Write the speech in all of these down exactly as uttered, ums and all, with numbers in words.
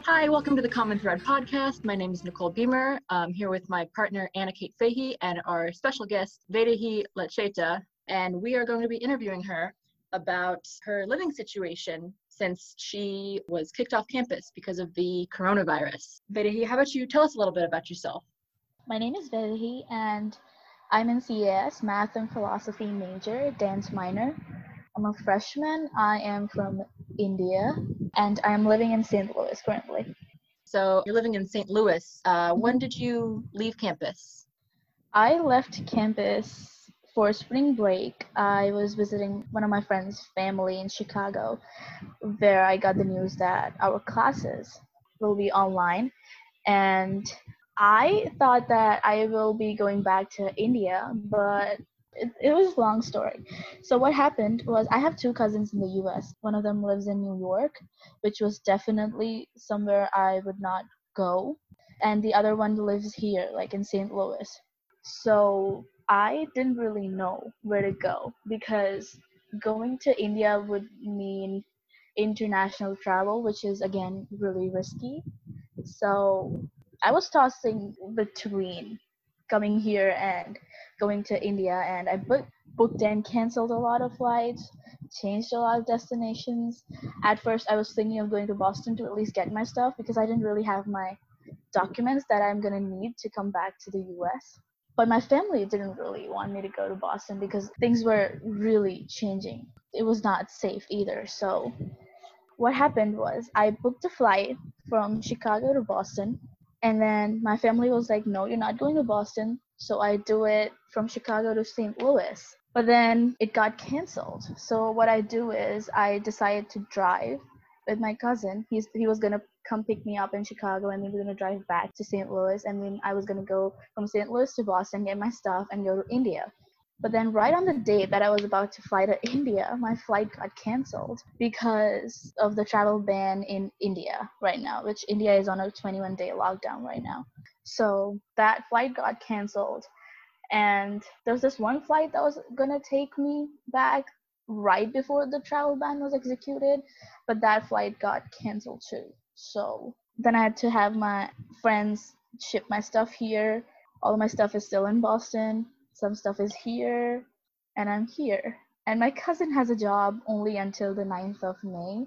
Hi, welcome to the Common Thread podcast. My name is Nicole Beamer. I'm here with my partner, Anna Kate Fahey, and our special guest, Vaidehi Lecheta, and we are going to be interviewing her about her living situation since she was kicked off campus because of the coronavirus. Vaidehi, how about you tell us a little bit about yourself? My name is Vaidehi, and I'm in C A S, Math and Philosophy major, dance minor. I'm a freshman. I am from India, and I'm living in Saint Louis currently. So you're living in Saint Louis. Uh, when did you leave campus? I left campus for spring break. I was visiting one of my friends' family in Chicago, where I got the news that our classes will be online, and I thought that I will be going back to India, but it, it was a long story. So what happened was I have two cousins in the U S. One of them lives in New York, which was definitely somewhere I would not go, and the other one lives here, like in Saint Louis. So I didn't really know where to go because going to India would mean international travel, which is again really risky. So I was tossing between coming here and going to India, and I booked booked and canceled a lot of flights, changed a lot of destinations. At first, I was thinking of going to Boston to at least get my stuff because I didn't really have my documents that I'm gonna need to come back to the U S. But my family didn't really want me to go to Boston because things were really changing. It was not safe either. So what happened was I booked a flight from Chicago to Boston, and then my family was like, no, you're not going to Boston. So I do it from Chicago to Saint Louis. But then it got canceled. So what I do is I decided to drive with my cousin. He's he was gonna come pick me up in Chicago, and we were gonna drive back to Saint Louis, and then I was gonna go from Saint Louis to Boston, get my stuff, and go to India. But then right on the date that I was about to fly to India, my flight got canceled because of the travel ban in India right now, which India is on a twenty-one day lockdown right now. So that flight got canceled. And there was this one flight that was going to take me back right before the travel ban was executed, but that flight got canceled too. So then I had to have my friends ship my stuff here. All of my stuff is still in Boston. Some stuff is here, and I'm here. And my cousin has a job only until the ninth of May.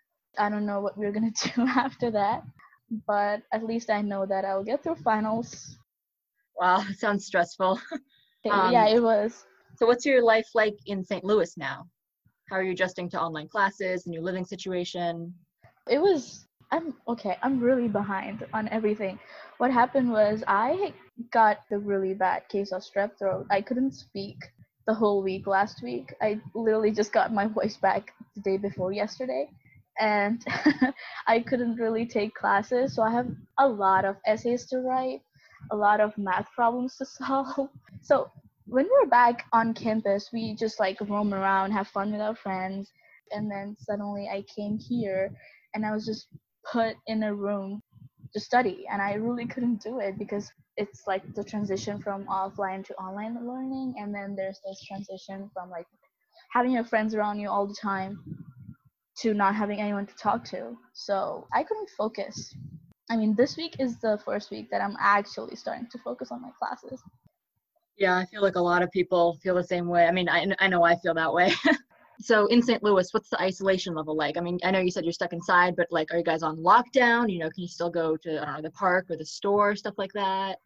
I don't know what we're going to do after that, but at least I know that I'll get through finals. Wow, it sounds stressful. um, yeah, it was. So what's your life like in Saint Louis now? How are you adjusting to online classes and your living situation? It was, I'm okay, I'm really behind on everything. What happened was I got the really bad case of strep throat. I couldn't speak the whole week last week. I literally just got my voice back the day before yesterday. And I couldn't really take classes. So I have a lot of essays to write, a lot of math problems to solve. So when we're back on campus, we just like roam around, have fun with our friends. And then suddenly I came here and I was just put in a room to study. And I really couldn't do it because it's like the transition from offline to online learning. And then there's this transition from like having your friends around you all the time to not having anyone to talk to. So I couldn't focus. I mean, this week is the first week that I'm actually starting to focus on my classes. Yeah, I feel like a lot of people feel the same way. I mean, I, I know I feel that way. So in Saint Louis, what's the isolation level like? I mean, I know you said you're stuck inside, but like, are you guys on lockdown? You know, can you still go to, I don't know, the park or the store, stuff like that?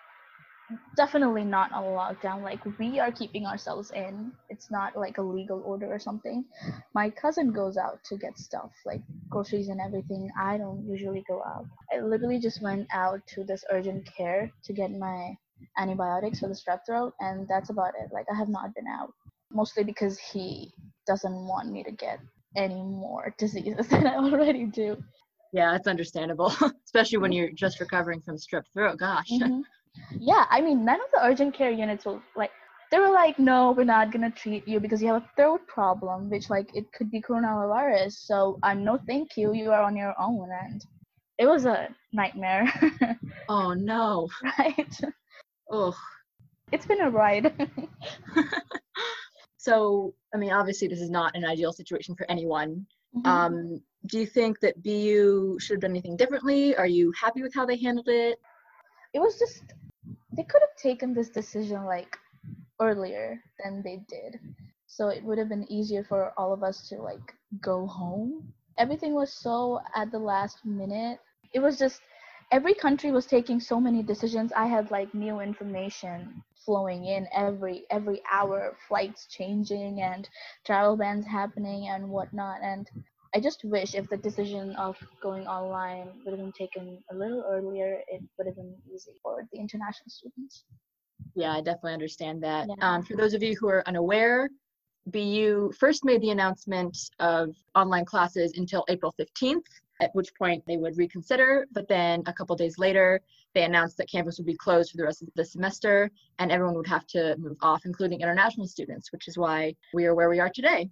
Definitely not on lockdown. Like, we are keeping ourselves in. It's not like a legal order or something. My cousin goes out to get stuff, like groceries and everything. I don't usually go out. I literally just went out to this urgent care to get my antibiotics for the strep throat, and that's about it. Like, I have not been out. Mostly because he doesn't want me to get any more diseases than I already do. Yeah, it's understandable, especially when you're just recovering from strep throat. Gosh. Mm-hmm. Yeah, I mean, none of the urgent care units will, like, they were like, no, we're not going to treat you because you have a throat problem, which, like, it could be coronavirus. So, uh, no, thank you. You are on your own. And it was a nightmare. Oh, no. Right? Ugh. It's been a ride. So, I mean, obviously, this is not an ideal situation for anyone. Mhm. Um, do you think that B U should have done anything differently? Are you happy with how they handled it? It was just, they could have taken this decision like earlier than they did. So it would have been easier for all of us to like go home. Everything was so at the last minute. It was just every country was taking so many decisions. I had like new information flowing in every every hour, flights changing and travel bans happening and whatnot. And I just wish if the decision of going online would have been taken a little earlier, it would have been easy for the international students. Yeah, I definitely understand that. Yeah. Um, for those of you who are unaware, B U first made the announcement of online classes until April fifteenth, at which point they would reconsider. But then a couple days later, they announced that campus would be closed for the rest of the semester and everyone would have to move off, including international students, which is why we are where we are today.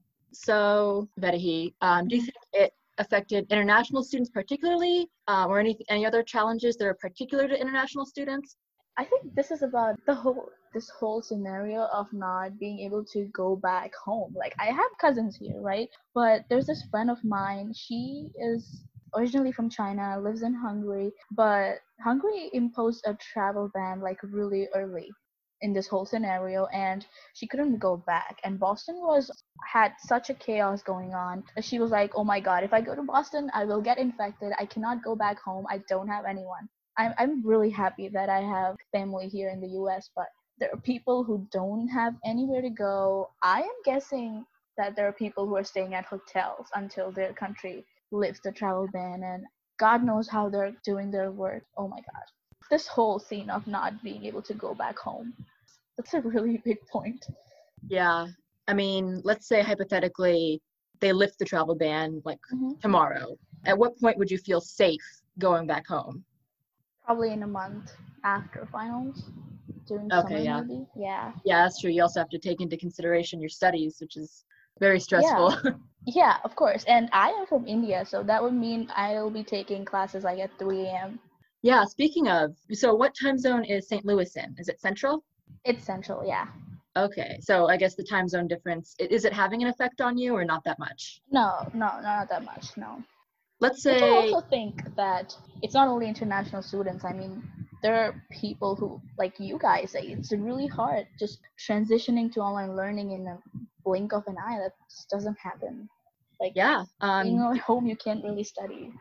So, Vedihi, um, do you think it affected international students particularly, uh, or any, any other challenges that are particular to international students? I think this is about the whole this whole scenario of not being able to go back home. Like I have cousins here, right? But there's this friend of mine. She is originally from China, lives in Hungary, but Hungary imposed a travel ban like really early in this whole scenario and she couldn't go back and Boston was had such a chaos going on. She was like, "Oh my god, if I go to Boston, I will get infected. I cannot go back home. I don't have anyone." I'm I'm really happy that I have family here in the U S, but there are people who don't have anywhere to go. I am guessing that there are people who are staying at hotels until their country lifts the travel ban, and God knows how they're doing their work. Oh my God. This whole scene of not being able to go back home. That's a really big point. Yeah. I mean, let's say hypothetically they lift the travel ban like Hmm. tomorrow. At what point would you feel safe going back home? Probably in a month after finals, during Okay, summer yeah. maybe. Yeah. Yeah, that's true. You also have to take into consideration your studies, which is very stressful. Yeah. Yeah, of course. And I am from India, so that would mean I'll be taking classes like at three a m. Yeah, speaking of, so what time zone is Saint Louis in? Is it central? It's central, yeah. Okay, so I guess the time zone difference, i- is it having an effect on you or not that much? No, no, not that much, no. Let's Which I say, also think that it's not only international students. I mean, there are people who, like you guys, say it's really hard just transitioning to online learning in a blink of an eye. That just doesn't happen. Like, yeah, being um, at home, you can't really study.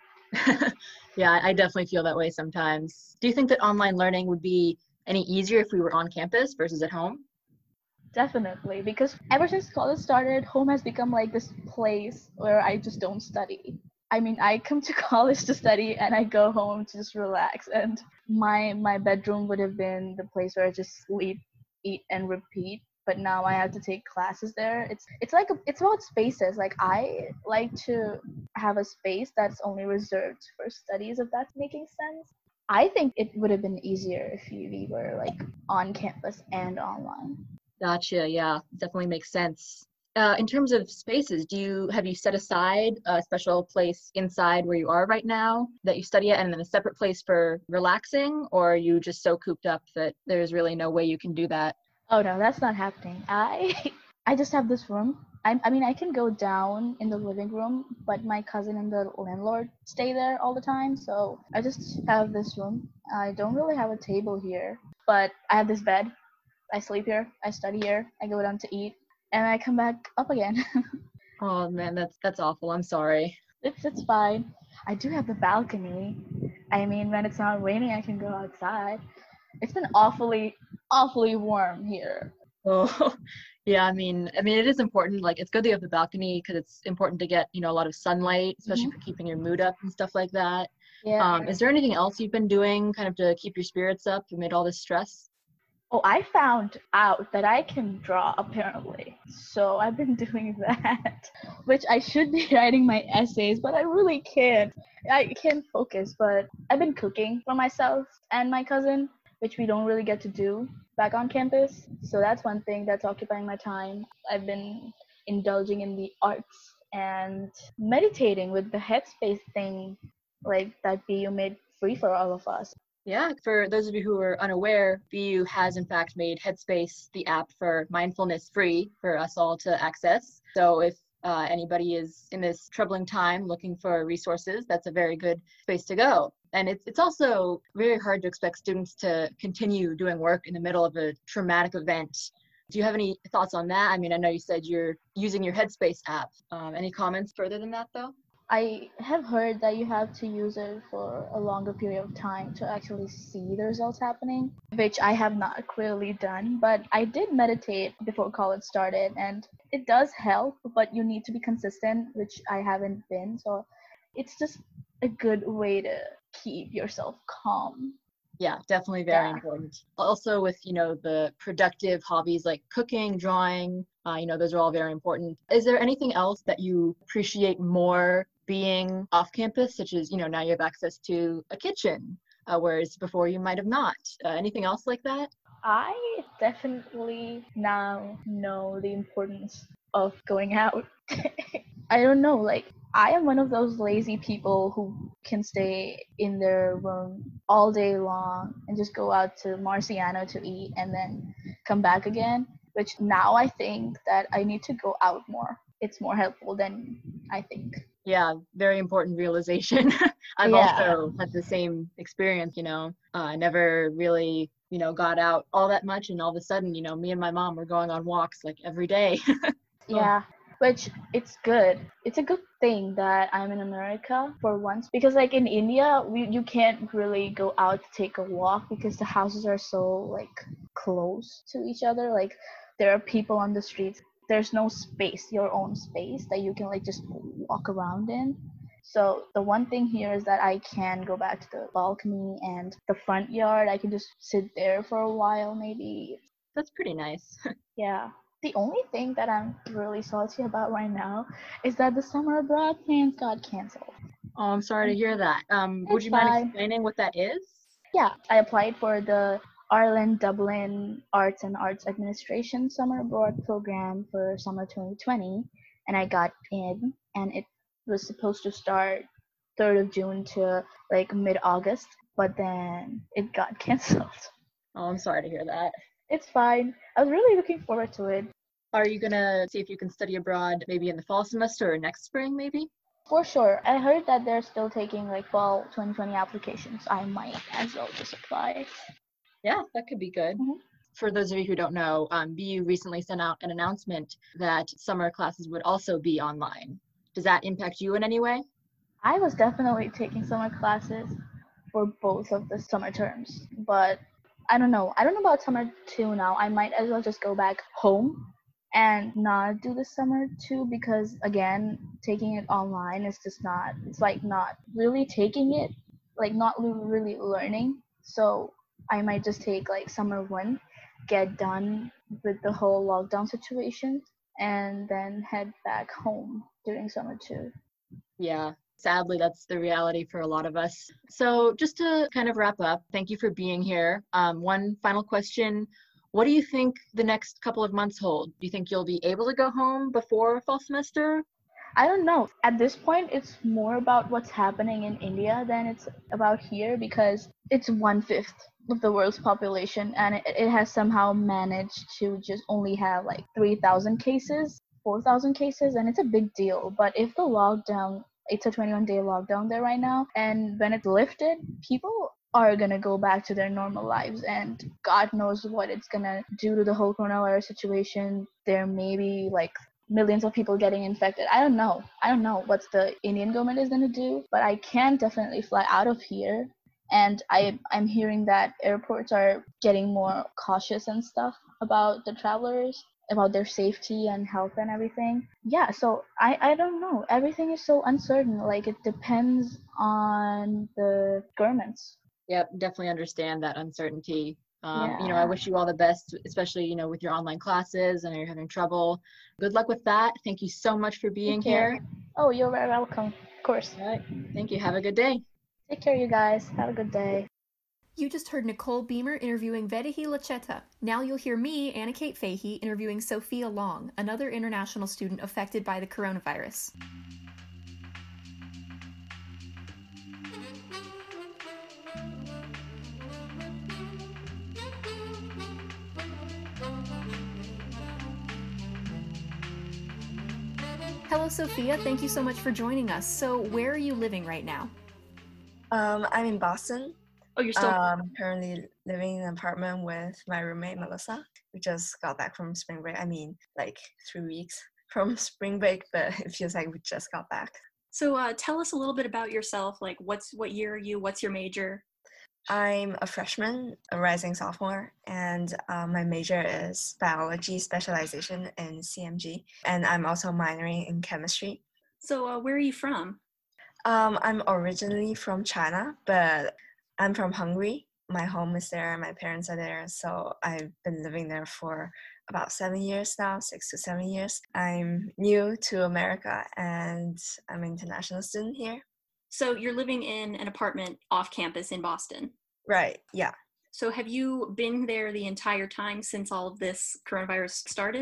yeah, I I definitely feel that way sometimes. Do you think that online learning would be any easier if we were on campus versus at home? Definitely, because ever since college started, home has become like this place where I just don't study. I mean, I come to college to study and I go home to just relax. And my my bedroom would have been the place where I just sleep, eat, and repeat. But now I have to take classes there. It's it's like a, it's about spaces. Like I like to have a space that's only reserved for studies, if that's making sense. I think it would have been easier if we were like on campus and online. Gotcha. Yeah, definitely makes sense. Uh, in terms of spaces, do you have you set aside a special place inside where you are right now that you study at, and then a separate place for relaxing, or are you just so cooped up that there's really no way you can do that? Oh no, that's not happening. I I just have this room. I I mean I can go down in the living room, but my cousin and the landlord stay there all the time, so I just have this room. I don't really have a table here, but I have this bed. I sleep here. I study here. I go down to eat, and I come back up again. Oh man, that's that's awful. I'm sorry. it's it's fine. I do have the balcony. I mean, when it's not raining, I can go outside. It's been awfully awfully warm here. Oh, yeah. I mean, I mean, it is important. Like, it's good that you have the balcony because it's important to get, you know, a lot of sunlight, especially Hmm. for keeping your mood up and stuff like that. Yeah. Um, is there anything else you've been doing kind of to keep your spirits up amid all this stress? Oh, I found out that I can draw apparently. So I've been doing that, which I should be writing my essays, but I really can't. I can't focus, but I've been cooking for myself and my cousin, which we don't really get to do back on campus. So that's one thing that's occupying my time. I've been indulging in the arts and meditating with the Headspace thing, like that B U made free for all of us. Yeah, for those of you who are unaware, B U has in fact made Headspace the app for mindfulness free for us all to access. So if uh, anybody is in this troubling time looking for resources, that's a very good space to go. And it's, it's also very hard to expect students to continue doing work in the middle of a traumatic event. Do you have any thoughts on that? I mean, I know you said you're using your Headspace app. Um, any comments further than that, though? I have heard that you have to use it for a longer period of time to actually see the results happening, which I have not clearly done. But I did meditate before college started, and it does help, but you need to be consistent, which I haven't been. So it's just a good way to keep yourself calm. Yeah, definitely very Yeah. important. Also with, you know, the productive hobbies like cooking, drawing, uh, you know, those are all very important. Is there anything else that you appreciate more being off campus, such as, you know, now you have access to a kitchen, uh, whereas before you might have not? Uh, anything else like that? I definitely now know the importance of going out. I don't know, like, I am one of those lazy people who can stay in their room all day long and just go out to Marciano to eat and then come back again, which now I think that I need to go out more. It's more helpful than I think. Yeah, very important realization. I've Yeah. also had the same experience, you know, uh, I never really, you know, got out all that much. And all of a sudden, you know, me and my mom were going on walks like every day. Yeah, which it's good. It's a good thing that I'm in America for once, because like in India, we you can't really go out to take a walk because the houses are so like close to each other. Like there are people on the streets. There's no space, your own space that you can like just walk around in. So the one thing here is that I can go back to the balcony and the front yard. I can just sit there for a while maybe. That's pretty nice. Yeah. The only thing that I'm really salty about right now is that the summer abroad plans got canceled. Oh, I'm sorry to hear that. Um, would It's you mind fine. explaining what that is? Yeah, I applied for the Ireland Dublin Arts and Arts Administration summer abroad program for summer twenty twenty, and I got in, and it was supposed to start third of June to like mid-August, but then it got canceled. Oh, I'm sorry to hear that. It's fine. I was really looking forward to it. Are you gonna see if you can study abroad maybe in the fall semester or next spring, maybe? For sure. I heard that they're still taking like fall twenty twenty applications. I might as well just apply. Yeah, that could be good. Mhm. For those of you who don't know, um, B U recently sent out an announcement that summer classes would also be online. Does that impact you in any way? I was definitely taking summer classes for both of the summer terms, but I don't know. I don't know about summer two now. I might as well just go back home and not do the summer two because again, taking it online is just not. It's like not really taking it, like not l- really learning. So I might just take like summer one, get done with the whole lockdown situation, and then head back home during summer two. Yeah, sadly, that's the reality for a lot of us. So, just to kind of wrap up, thank you for being here. Um, one final question. What do you think the next couple of months hold? Do you think you'll be able to go home before fall semester? I don't know. At this point, it's more about what's happening in India than it's about here because it's one fifth of the world's population and it, it has somehow managed to just only have like three thousand cases, four thousand cases, and it's a big deal. But if the lockdown, it's a twenty-one day lockdown there right now, and when it's lifted, people are gonna go back to their normal lives and God knows what it's gonna do to the whole coronavirus situation. There may be like millions of people getting infected. I don't know. I don't know what the Indian government is going to do, but I can definitely fly out of here. And I, I'm hearing that airports are getting more cautious and stuff about the travelers, about their safety and health and everything. Yeah, so I, I don't know. Everything is so uncertain. Like, it depends on the governments. Yep, definitely understand that uncertainty. Um, you know, I Yeah. wish you all the best, especially, you know, with your online classes and you're having trouble. Good luck with that. Thank you so much for being Take care. here. Oh, you're very welcome. Of course. All right. Thank you. Have a good day. Take care, you guys. Have a good day. You just heard Nicole Beamer interviewing Vedihi Lacheta. Now you'll hear me, Anna Kate Fahey, interviewing Sophia Long, another international student affected by the coronavirus. Hello, Sophia. Thank you so much for joining us. So where are you living right now? Um, I'm in Boston. Oh, you're still... Um, currently living in an apartment with my roommate, Melissa. We just got back from spring break. I mean, like three weeks from spring break, but it feels like we just got back. So uh, tell us a little bit about yourself. Like, what's what year are you? What's your major? I'm a freshman, a rising sophomore, and uh, my major is biology, specialization in C M G, and I'm also minoring in chemistry. So uh, where are you from? Um, I'm originally from China, but I'm from Hungary. My home is there, my parents are there, so I've been living there for about seven years now, six to seven years. I'm new to America, and I'm an international student here. So you're living in an apartment off campus in Boston? Right, yeah. So have you been there the entire time since all of this coronavirus started?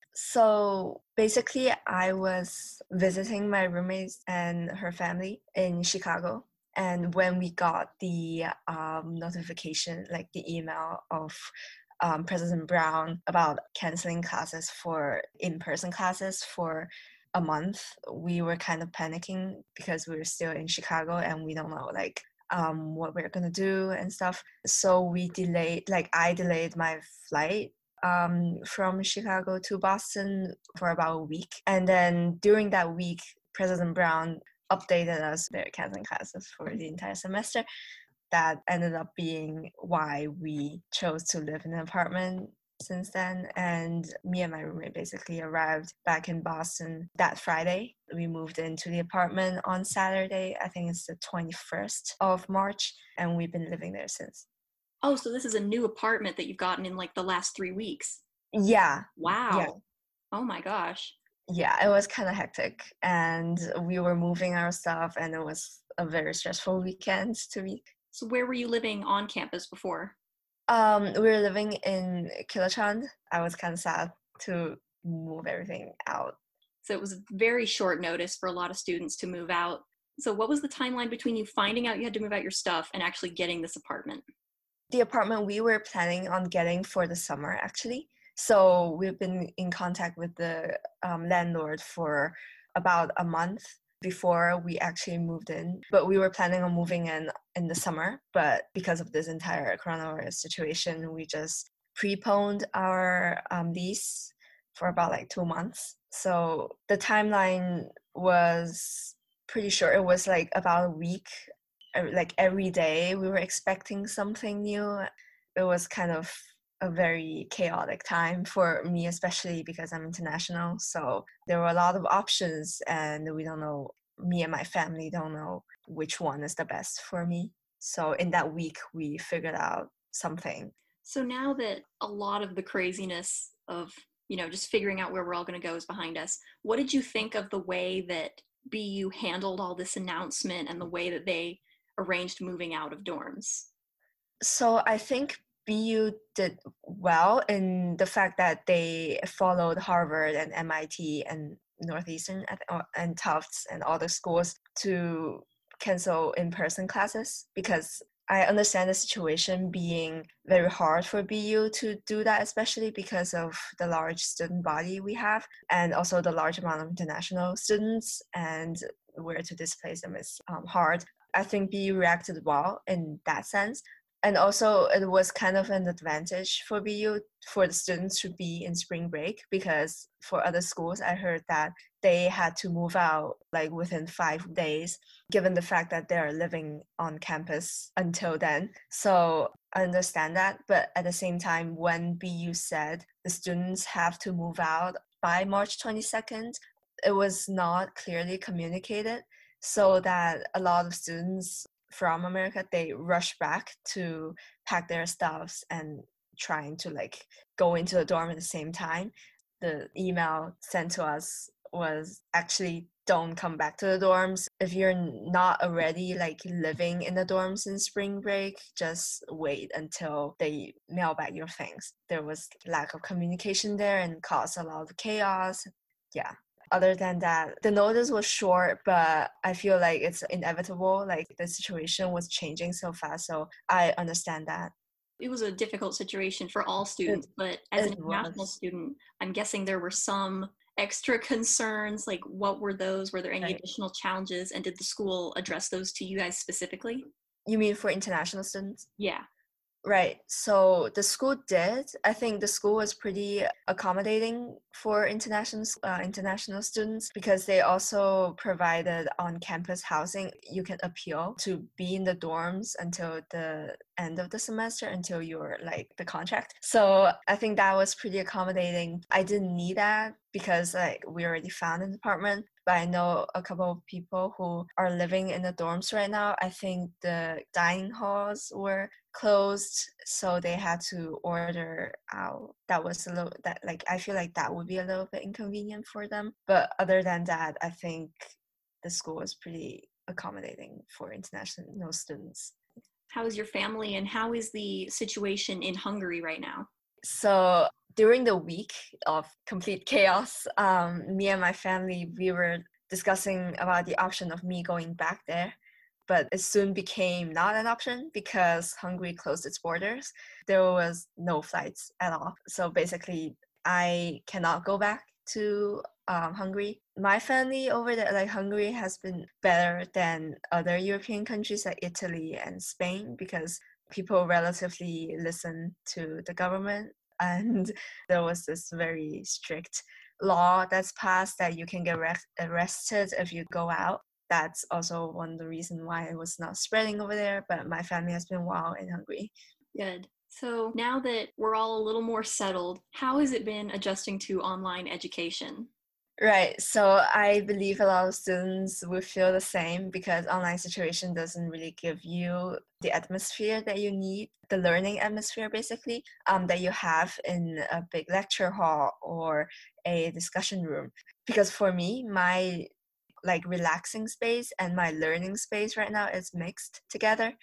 So basically, I was visiting my roommates and her family in Chicago. And when we got the um, notification, like the email of um, President Brown about canceling classes for in-person classes for a month, we were kind of panicking because we were still in Chicago and we don't know like um, what we're gonna do and stuff. So we delayed, like I delayed my flight um, from Chicago to Boston for about a week. And then during that week, President Brown updated us they're canceling classes for the entire semester. That ended up being why we chose to live in an apartment since then. And me and my roommate basically arrived back in Boston that Friday. We moved into the apartment on Saturday. I think it's the twenty-first of March, and we've been living there since. Oh, so this is a new apartment that you've gotten in like the last three weeks. Yeah. Wow. Yeah. Oh my gosh. Yeah, it was kind of hectic, and we were moving our stuff, and it was a very stressful weekend to me. So where were you living on campus before? Um, we were living in Kilachand. I was kind of sad to move everything out. So it was very short notice for a lot of students to move out. So what was the timeline between you finding out you had to move out your stuff and actually getting this apartment? The apartment we were planning on getting for the summer, actually. So we've been in contact with the um, landlord for about a month before we actually moved in. But we were planning on moving in in the summer. But because of this entire coronavirus situation, we just preponed our um, lease for about like two months. So the timeline was pretty short. It was like about a week. Like every day we were expecting something new. It was kind of a very chaotic time for me, especially because I'm international. So there were a lot of options and we don't know, me and my family don't know which one is the best for me. So in that week, we figured out something. So now that a lot of the craziness of, you know, just figuring out where we're all going to go is behind us, what did you think of the way that B U handled all this announcement and the way that they arranged moving out of dorms? So I think B U did well in the fact that they followed Harvard and M I T and Northeastern and Tufts and all the schools to cancel in-person classes, because I understand the situation being very hard for B U to do that, especially because of the large student body we have and also the large amount of international students, and where to displace them is um, hard. I think B U reacted well in that sense. And also it was kind of an advantage for B U for the students to be in spring break, because for other schools, I heard that they had to move out like within five days, given the fact that they are living on campus until then. So I understand that. But at the same time, when B U said the students have to move out by March twenty-second, it was not clearly communicated, so that a lot of students from America, they rush back to pack their stuffs and trying to like go into the dorm at the same time. The email sent to us was actually, don't come back to the dorms. If you're not already like living in the dorms in spring break, just wait until they mail back your things. There was lack of communication there and caused a lot of chaos. Yeah. Other than that, the notice was short, but I feel like it's inevitable. Like the situation was changing so fast, so I understand that. It was a difficult situation for all students, it, but as an it international was. student, I'm guessing there were some extra concerns? Like, what were those? Were there any Right. additional challenges? And did the school address those to you guys specifically? You mean for international students? Yeah. Right. So the school did. I think the school was pretty accommodating for international uh, international students because they also provided on-campus housing. You can appeal to be in the dorms until the end of the semester until you're like the contract. So I think that was pretty accommodating. I didn't need that because like we already found an apartment. But I know a couple of people who are living in the dorms right now. I think the dining halls were closed, so they had to order out. That was a little that like I feel like that would be a little bit inconvenient for them. But other than that, I think the school was pretty accommodating for international students. How is your family and how is the situation in Hungary right now? So during the week of complete chaos, um, me and my family, we were discussing about the option of me going back there. But it soon became not an option because Hungary closed its borders. There was no flights at all. So basically, I cannot go back to um, Hungary. My family over there, like Hungary, has been better than other European countries like Italy and Spain because people relatively listen to the government. And there was this very strict law that's passed that you can get re- arrested if you go out. That's also one of the reasons why it was not spreading over there, but my family has been well in Hungary. Good. So now that we're all a little more settled, how has it been adjusting to online education? Right. So I believe a lot of students will feel the same because online situation doesn't really give you the atmosphere that you need, the learning atmosphere basically, um, that you have in a big lecture hall or a discussion room. Because for me, my like relaxing space and my learning space right now is mixed together.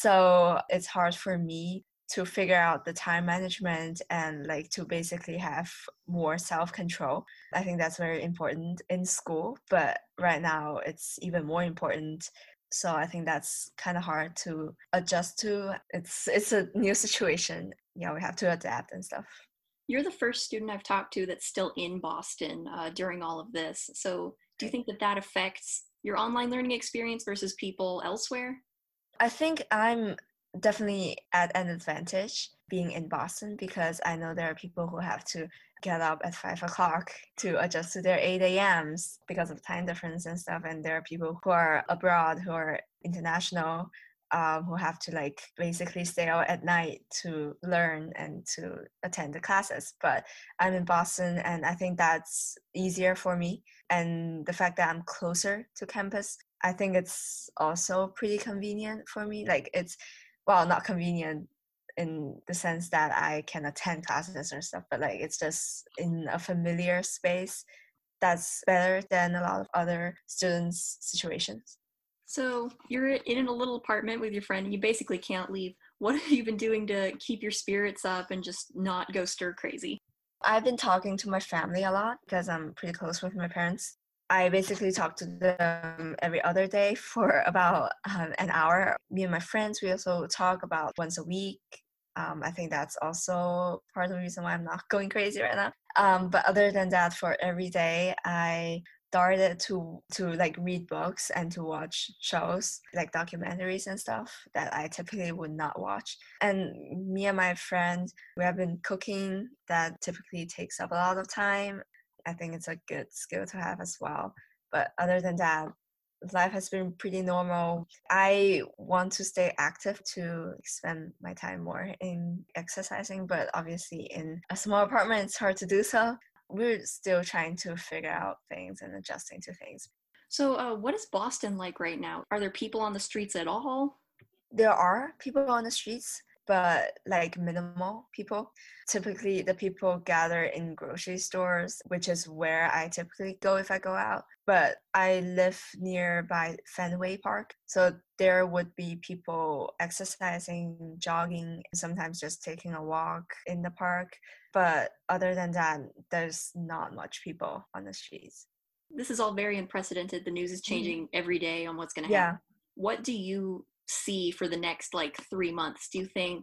So it's hard for me to figure out the time management and like to basically have more self-control. I think that's very important in school, but right now it's even more important. So I think that's kind of hard to adjust to. It's it's a new situation. Yeah, we have to adapt and stuff. You're the first student I've talked to that's still in Boston uh, during all of this. So do you think that that affects your online learning experience versus people elsewhere? I think I'm definitely at an advantage being in Boston because I know there are people who have to get up at five o'clock to adjust to their eight a.m.s because of time difference and stuff. And there are people who are abroad, who are international, um, who have to like basically stay out at night to learn and to attend the classes. But I'm in Boston and I think that's easier for me. And the fact that I'm closer to campus, I think it's also pretty convenient for me. Like it's, well, not convenient in the sense that I can attend classes or stuff, but like it's just in a familiar space that's better than a lot of other students' situations. So you're in a little apartment with your friend and you basically can't leave. What have you been doing to keep your spirits up and just not go stir crazy? I've been talking to my family a lot because I'm pretty close with my parents. I basically talk to them every other day for about um, an hour. Me and my friends, we also talk about once a week. Um, I think that's also part of the reason why I'm not going crazy right now. Um, but other than that, for every day, I started to to like read books and to watch shows like documentaries and stuff that I typically would not watch. And me and my friend, we have been cooking. That typically takes up a lot of time. I think it's a good skill to have as well. But other than that, life has been pretty normal. I want to stay active to spend my time more in exercising, but obviously in a small apartment, it's hard to do so. We're still trying to figure out things and adjusting to things. So uh, what is Boston like right now? Are there people on the streets at all? There are people on the streets, but like minimal people. Typically, the people gather in grocery stores, which is where I typically go if I go out. But I live nearby Fenway Park, so there would be people exercising, jogging, sometimes just taking a walk in the park. But other than that, there's not much people on the streets. This is all very unprecedented. The news is changing mm-hmm. every day on what's going to yeah. happen. What do you see for the next like three months? Do you think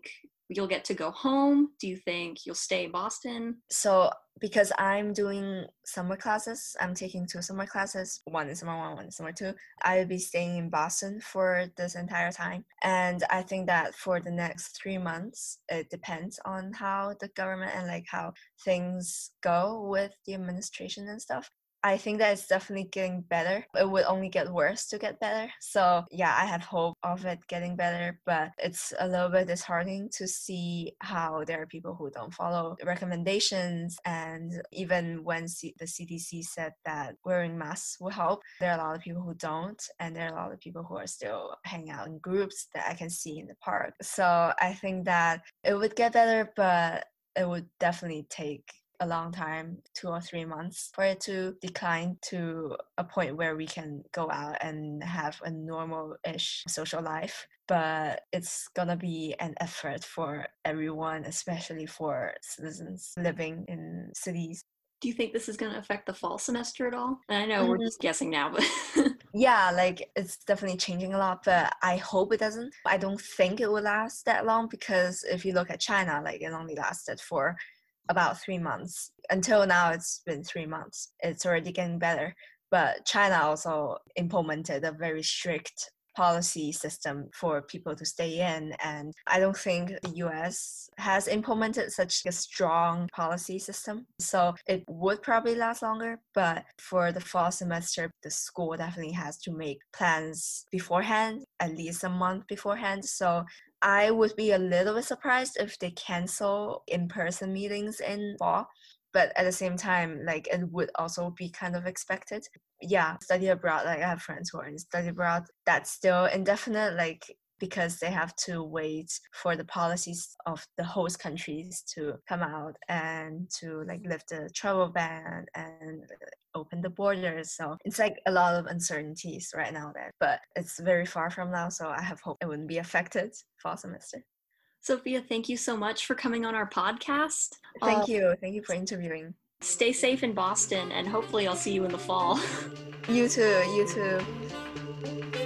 you'll get to go home? Do you think you'll stay in Boston? So because I'm doing summer classes, I'm taking two summer classes. One is summer one, one is summer two. I will be staying in Boston for this entire time. And I think that for the next three months, it depends on how the government and like how things go with the administration and stuff. I think that it's definitely getting better. It would only get worse to get better. So yeah, I have hope of it getting better, but it's a little bit disheartening to see how there are people who don't follow recommendations. And even when C- the C D C said that wearing masks will help, there are a lot of people who don't. And there are a lot of people who are still hanging out in groups that I can see in the park. So I think that it would get better, but it would definitely take a long time, two or three months, for it to decline to a point where we can go out and have a normal-ish social life. But it's gonna be an effort for everyone, especially for citizens living in cities. Do you think this is going to affect the fall semester at all? And I know mm-hmm. we're just guessing now, but yeah, like it's definitely changing a lot, but I hope it doesn't. I don't think it will last that long, because if you look at China, like it only lasted for about three months. Until now, it's been three months. It's already getting better. But China also implemented a very strict policy system for people to stay in. And I don't think the U S has implemented such a strong policy system. So it would probably last longer. But for the fall semester, the school definitely has to make plans beforehand, at least a month beforehand. So I would be a little bit surprised if they cancel in-person meetings in fall. But at the same time, like it would also be kind of expected. Yeah, study abroad, like I have friends who are in study abroad, that's still indefinite, like because they have to wait for the policies of the host countries to come out and to like lift the travel ban and open the borders. So it's like a lot of uncertainties right now there, but it's very far from now. So I have hope it wouldn't be affected fall semester. Sophia, thank you so much for coming on our podcast. Thank uh, you. Thank you for interviewing. Stay safe in Boston, and hopefully I'll see you in the fall. You too. You too.